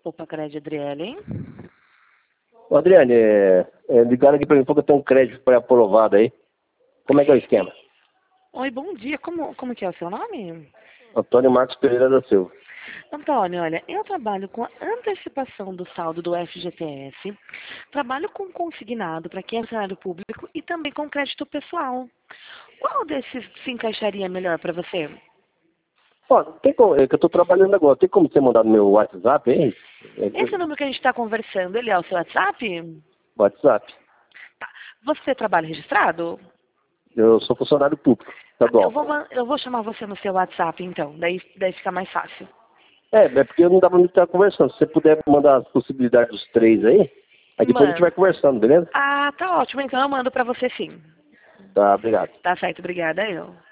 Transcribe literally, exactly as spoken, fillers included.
Opa, Cred Adriele, hein? Ô, Adriane, é, é, ligaram aqui pra mim, falou que eu tenho um crédito pré-aprovado aí. Como é que é o esquema? Oi, bom dia. Como, como que é o seu nome? Antônio Marcos Pereira da Silva. Antônio, olha, eu trabalho com a antecipação do saldo do F G T S, trabalho com consignado para quem é funcionário público e também com crédito pessoal. Qual desses se encaixaria melhor para você? Ó, tem como, é que eu tô trabalhando agora, tem como você mandar no meu WhatsApp aí? É, Esse número que a gente está conversando, ele é o seu WhatsApp? WhatsApp. Tá. Você trabalha registrado? Eu sou funcionário público, Tá, eu estadual. vou, man- eu vou chamar você no seu WhatsApp, então. Daí, daí fica mais fácil. É, é porque não dá pra mim estar conversando. Se você puder mandar as possibilidades dos três aí, aí depois a gente vai Mano. conversando, beleza? Ah, tá ótimo. Então eu mando para você sim. Tá, obrigado. Tá certo, obrigada eu.